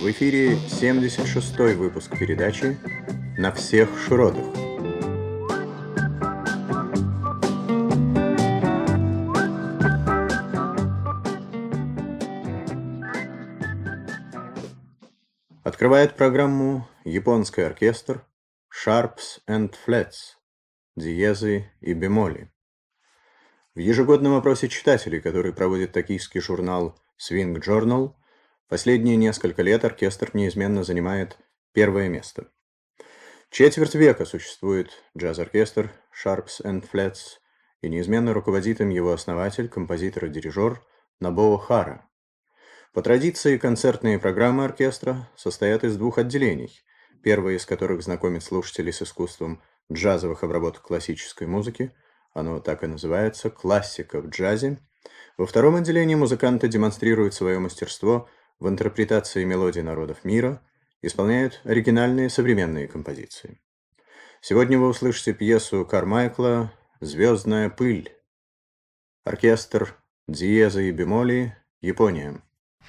В эфире 76-й выпуск передачи «На всех широтах». Открывает программу японский оркестр Sharps and Flats, диезы и бемоли. В ежегодном опросе читателей, который проводит токийский журнал Swing Journal, последние несколько лет оркестр неизменно занимает первое место. Четверть века существует джаз-оркестр Sharps and Flats, и неизменно руководит им его основатель, композитор и дирижер Нобуо Хара. По традиции, концертные программы оркестра состоят из двух отделений, первое из которых знакомит слушателей с искусством джазовых обработок классической музыки, оно так и называется «Классика в джазе». Во втором отделении музыканты демонстрируют свое мастерство в интерпретации мелодий народов мира, исполняют оригинальные современные композиции. Сегодня вы услышите пьесу Кармайкла «Звездная пыль». Оркестр диезы и бемоли, Япония.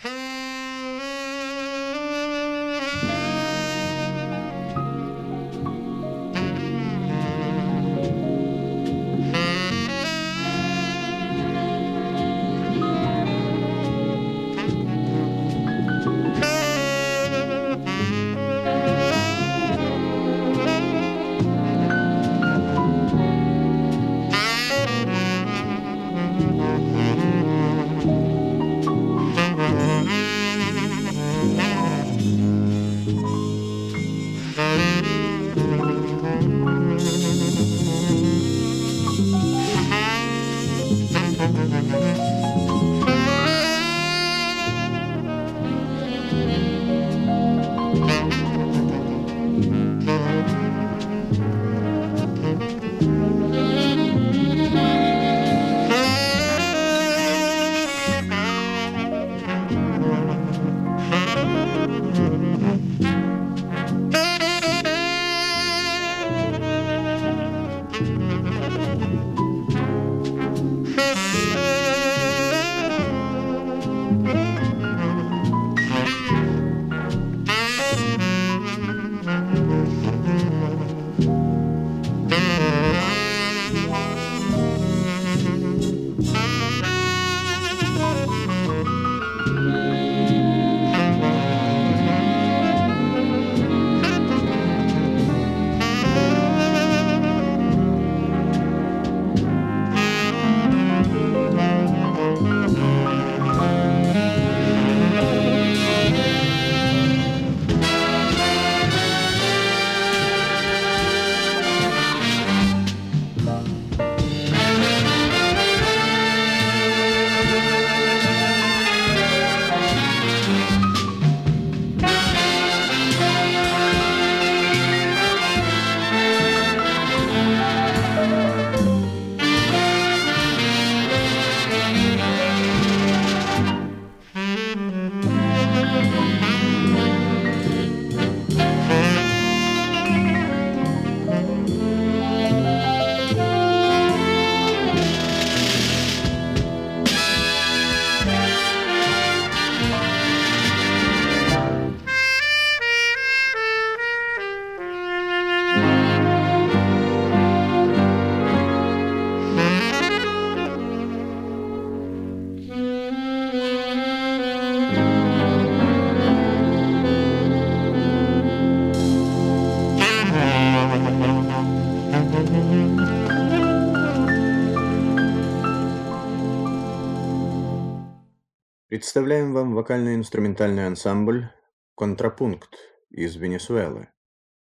Представляем вам вокально-инструментальный ансамбль «Контрапункт» из Венесуэлы.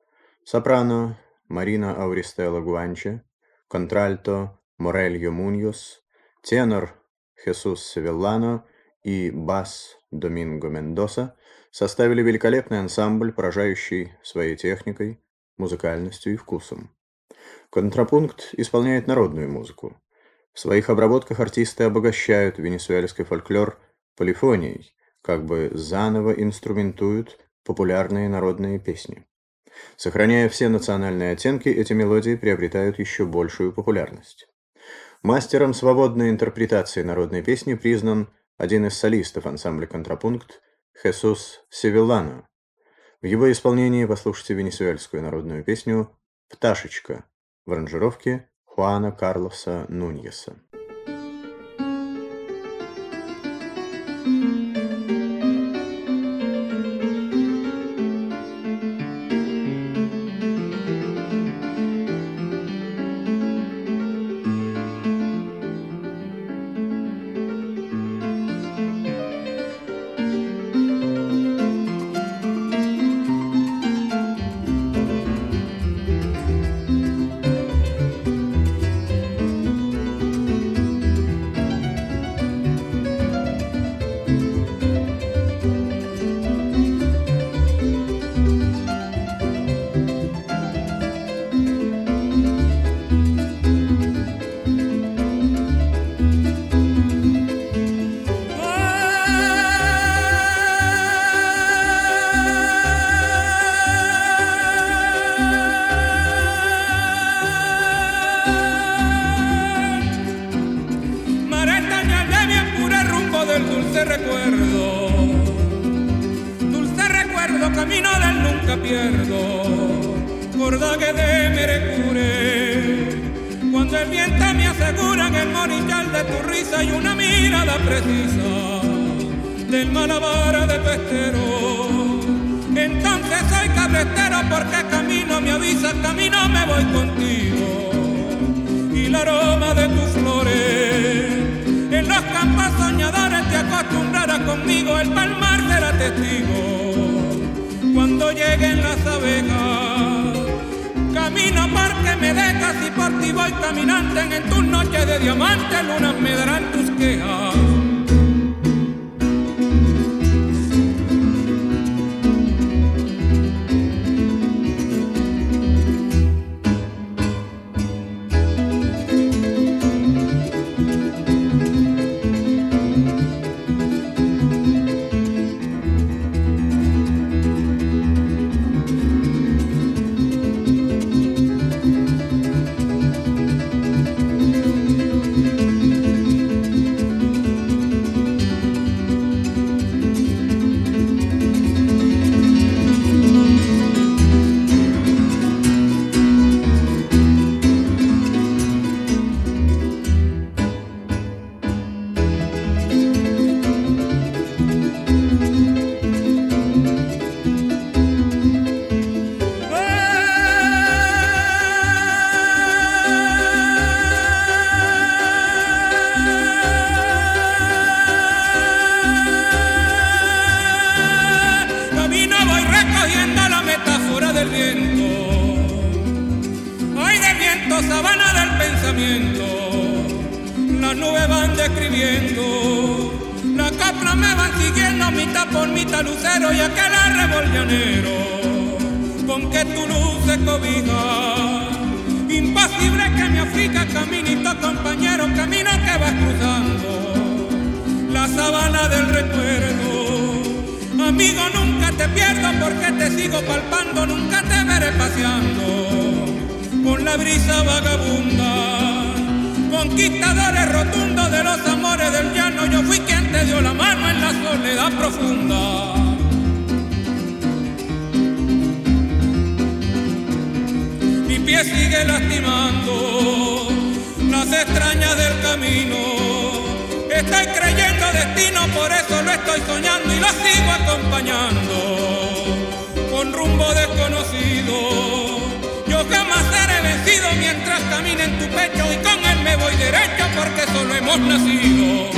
Сопрано Марина Ауристелла Гуанче, контральто Морельо Муньос, тенор Хесус Севеллано и бас Доминго Мендоса составили великолепный ансамбль, поражающий своей техникой, музыкальностью и вкусом. Контрапункт исполняет народную музыку. В своих обработках артисты обогащают венесуэльский фольклор полифонией, как бы заново инструментуют популярные народные песни. Сохраняя все национальные оттенки, эти мелодии приобретают еще большую популярность. Мастером свободной интерпретации народной песни признан один из солистов ансамбля «Контрапункт» Хесус Севиллано. В его исполнении послушайте венесуэльскую народную песню «Пташечка» в аранжировке Хуана Карлоса Нуньеса. Camino del nunca pierdo, cordaje de Merecure. Cuando el viento me asegura en el morichal de tu risa y una mirada precisa del malabar de pestero, entonces soy cabretero porque camino me avisa, camino me voy contigo. Y el aroma de tus flores en los campos soñadores te acostumbrarás conmigo, el palmar será testigo. Cuando lleguen las abejas, camino porque me dejas y por ti voy caminante en tus noches de diamante, lunas me darán tus quejas. Sabana del pensamiento, las nubes van describiendo, las coplas me van siguiendo mitad por mitad lucero y aquel arrebol llanero con que tu luz se cobija, imposible que me africa, caminito compañero, camino que vas cruzando la sabana del recuerdo. Amigo, nunca te pierdo porque te sigo palpando, nunca te veré paseando con la brisa vagabunda, conquistadores rotundos de los amores del llano, yo fui quien te dio la mano en la soledad profunda. Mi pie sigue lastimando las extrañas del camino, estoy creyendo destino, por eso lo estoy soñando y lo sigo acompañando con rumbo desconocido. Yo jamás seré vencido mientras camine en tu pecho y con él me voy derecho porque solo hemos nacido.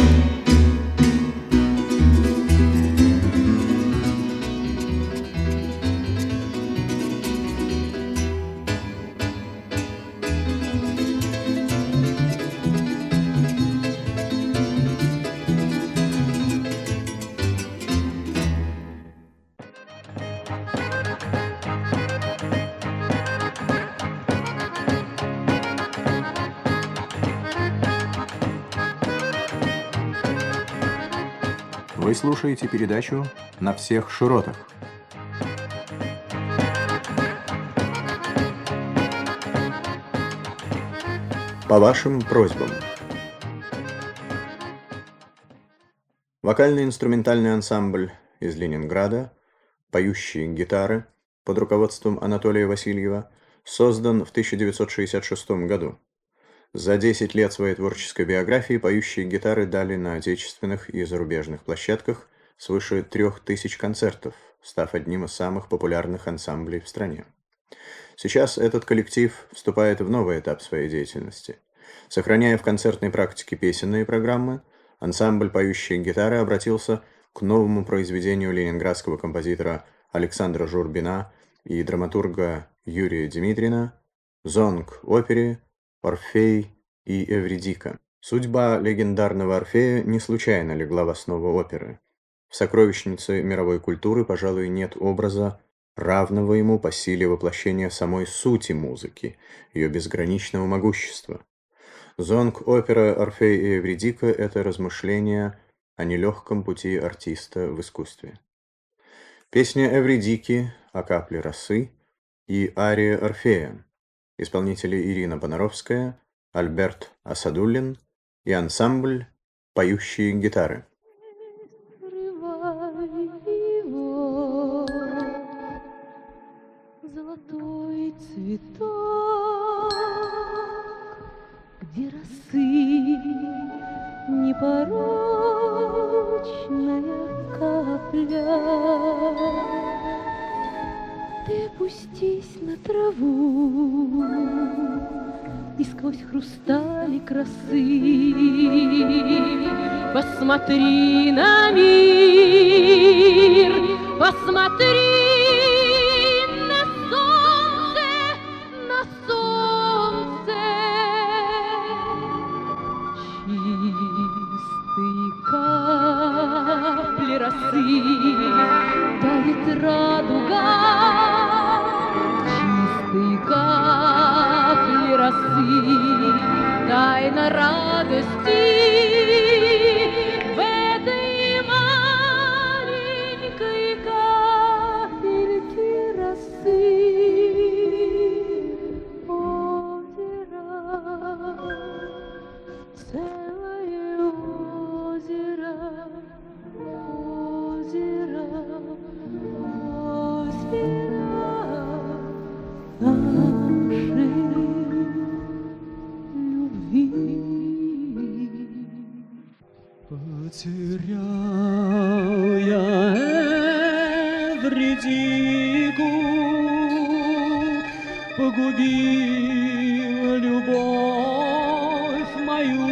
Вы слушаете передачу «На всех широтах». По вашим просьбам. Вокально-инструментальный ансамбль из Ленинграда, поющие гитары под руководством Анатолия Васильева, создан в 1966 году. За 10 лет своей творческой биографии поющие гитары дали на отечественных и зарубежных площадках свыше 3000 концертов, став одним из самых популярных ансамблей в стране. Сейчас этот коллектив вступает в новый этап своей деятельности. Сохраняя в концертной практике песенные программы, ансамбль «Поющие гитары» обратился к новому произведению ленинградского композитора Александра Журбина и драматурга Юрия Дмитрина «Зонг-опере Орфей и Эвридика». Судьба легендарного Орфея не случайно легла в основу оперы. В сокровищнице мировой культуры, пожалуй, нет образа, равного ему по силе воплощения самой сути музыки, ее безграничного могущества. Зонг-опера «Орфей и Эвридика» — это размышление о нелегком пути артиста в искусстве. Песня Эвридики «О капле росы» и ария Орфея. Исполнители Ирина Понаровская, Альберт Асадуллин и ансамбль «Поющие гитары». Золотой цветок, где росы непорочная капля. Ты опустись на траву и сквозь хрусталик росы посмотри на мир, посмотри на солнце, на солнце. Чистые капли росы тает радуга, чистые капли росы, тайна радости в этой маленькой капельке росы. Озеро, целое озеро, озеро, озеро нашей любви. Потерял я Эвридику, погубил любовь мою.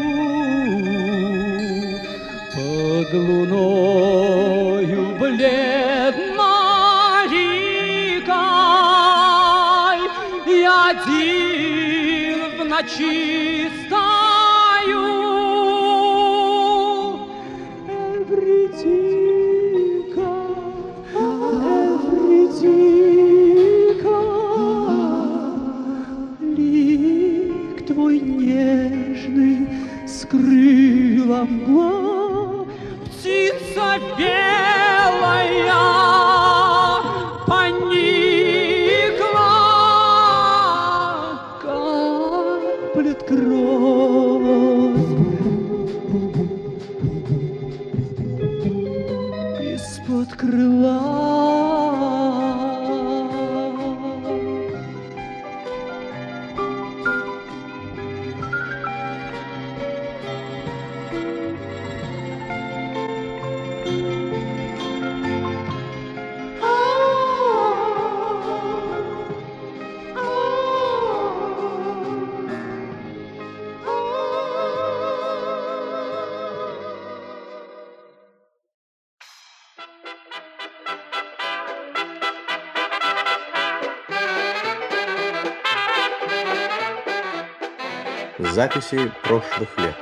Под луною бледно-дикой я один в ночи стою. Эвридика, Эвридика, лик твой нежный скрыла мгла, птица белая поникла, каплет кровь из-под крыла. Записи прошлых лет.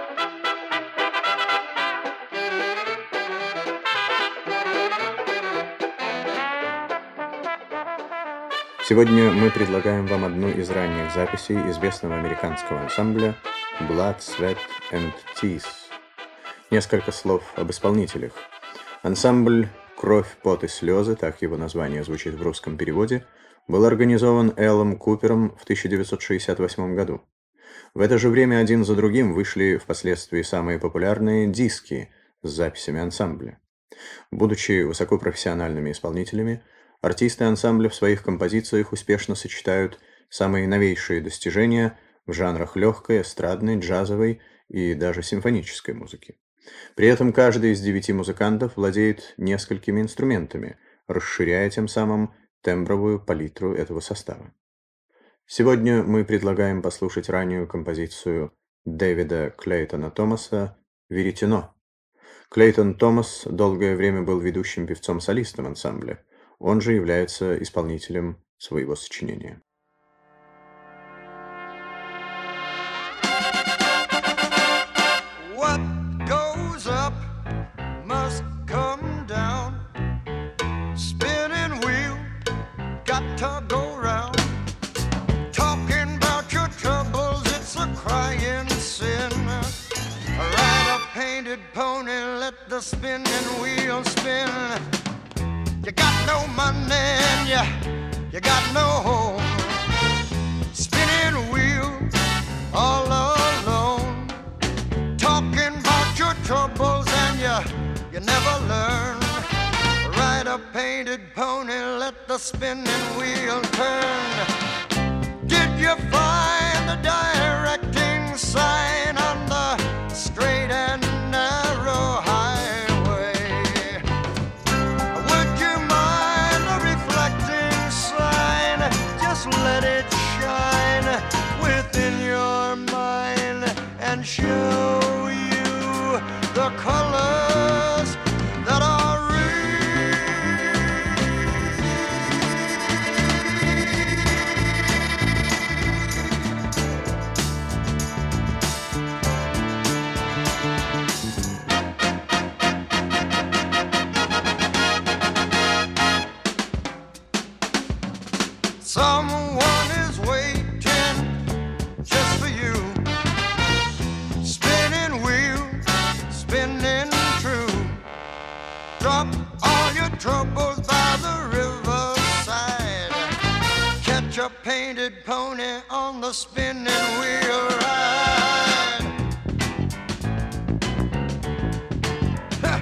Сегодня мы предлагаем вам одну из ранних записей известного американского ансамбля Blood, Sweat and Tears. Несколько слов об исполнителях. Ансамбль «Кровь, пот и слезы», так его название звучит в русском переводе, был организован Эллом Купером в 1968 году. В это же время один за другим вышли впоследствии самые популярные диски с записями ансамбля. Будучи высокопрофессиональными исполнителями, артисты ансамбля в своих композициях успешно сочетают самые новейшие достижения в жанрах легкой, эстрадной, джазовой и даже симфонической музыки. При этом каждый из 9 музыкантов владеет несколькими инструментами, расширяя тем самым тембровую палитру этого состава. Сегодня мы предлагаем послушать раннюю композицию Дэвида Клейтона Томаса «Веретено». Клейтон Томас долгое время был ведущим певцом-солистом ансамбля, он же является исполнителем своего сочинения. What goes up must come down. Spinning wheel, got to go round. Talking about your troubles, it's a crying sin. Ride a painted pony, let the spinning wheel spin. You got no money and you got no home. Spinning wheel, all alone. Talking about your troubles and you never learn. Ride a painted pony, let the spinning wheel turn. Did you find the directing sign on the straight and narrow highway? Would you mind a reflecting sign? Just let it shine within your mind and show you the colors that are real. Someone is waiting just for you. Spinning wheel, spinning true. Drop all your troubles by the riverside. Catch a painted pony on the spinning wheel ride. Ha!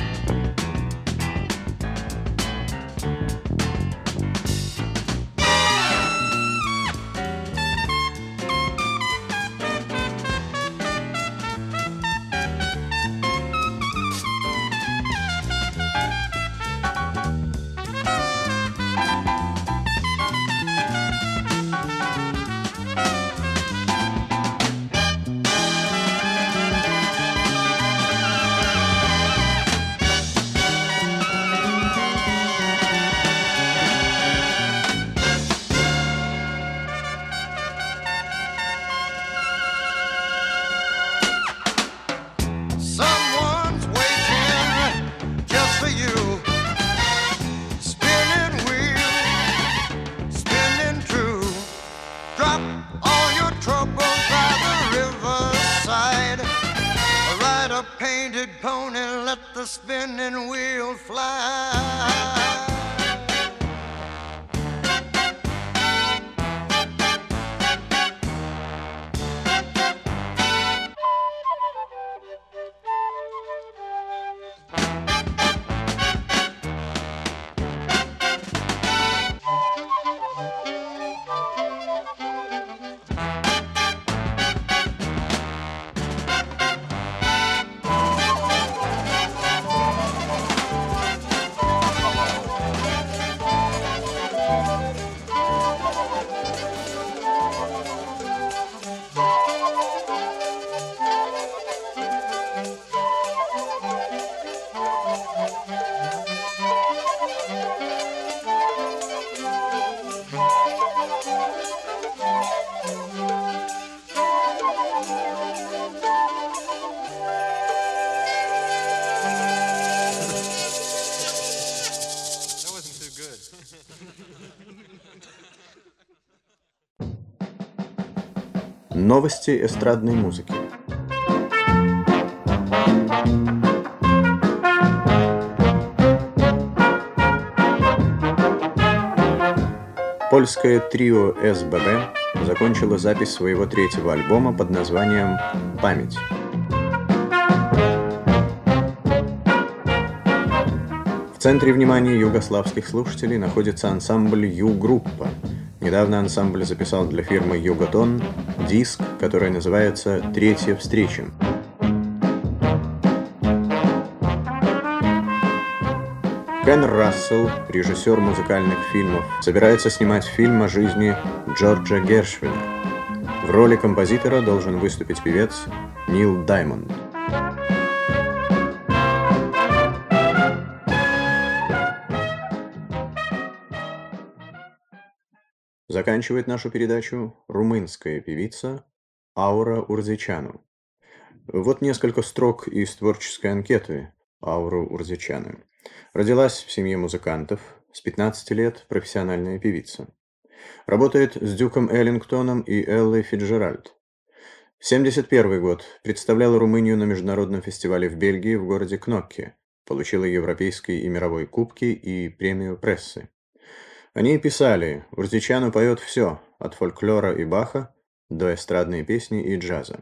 Someone's waiting just for you. Spinning wheel, spinning true. Drop all your troubles by the riverside. Ride a painted pony, let the spinning wheel fly. Новости эстрадной музыки. Польское трио СББ закончило запись своего 3-го альбома под названием «Память». В центре внимания югославских слушателей находится ансамбль «Ю-группа». Недавно ансамбль записал для фирмы «Юготон» диск, который называется «Третья встреча». Кен Рассел, режиссер музыкальных фильмов, собирается снимать фильм о жизни Джорджа Гершвина. В роли композитора должен выступить певец Нил Даймонд. Заканчивает нашу передачу румынская певица Аура Урзичану. Вот несколько строк из творческой анкеты Ауры Урзичану. Родилась в семье музыкантов, с 15 лет профессиональная певица. Работает с Дюком Эллингтоном и Эллой Фицджеральд. 1971 год. Представляла Румынию на международном фестивале в Бельгии в городе Кнокке. Получила европейские и мировой кубки и премию прессы. О ней писали: Урзичану поет все, от фольклора и Баха до эстрадной песни и джаза.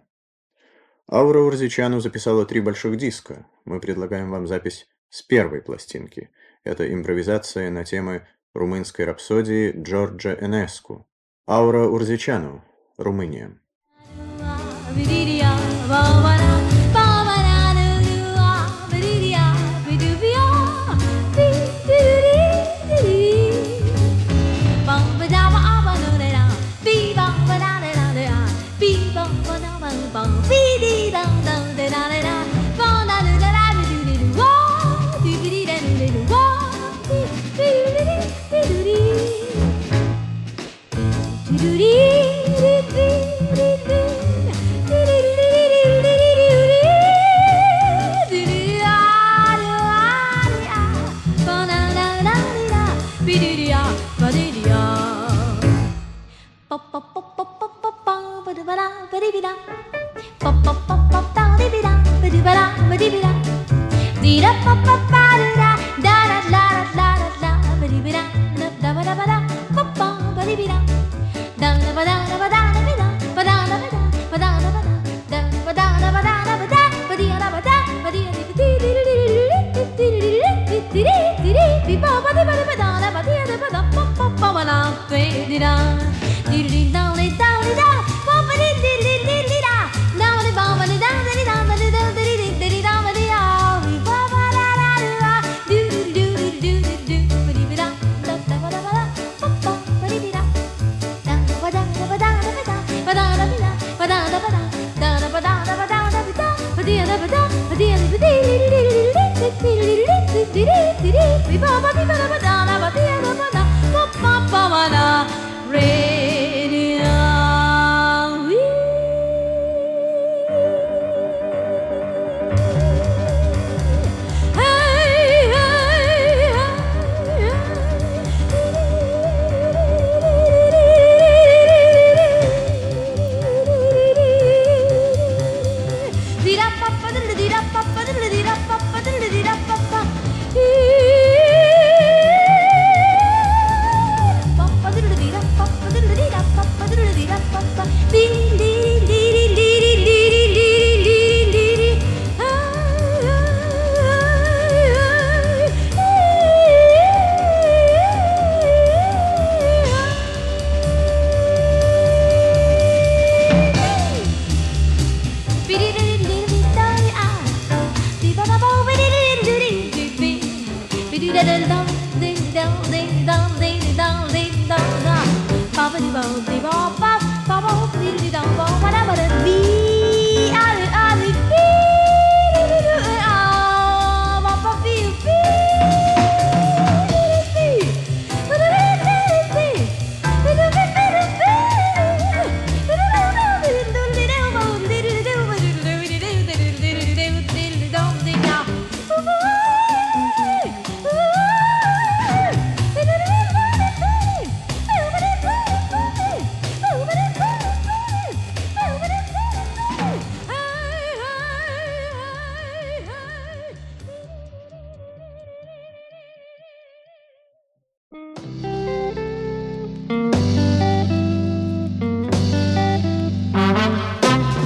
Аура Урзичану записала 3 больших диска. Мы предлагаем вам запись с первой пластинки. Это импровизация на темы румынской рапсодии Джорджа Энеску. Аура Урзичану, Румыния.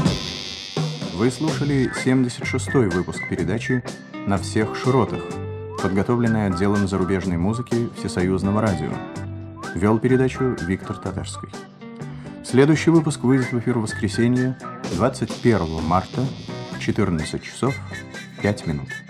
Вы слушали 76-й выпуск передачи «На всех широтах». подготовленная отделом зарубежной музыки Всесоюзного радио. Вел передачу Виктор Татарский. Следующий выпуск выйдет в эфир в воскресенье, 21 марта, 14 часов 5 минут.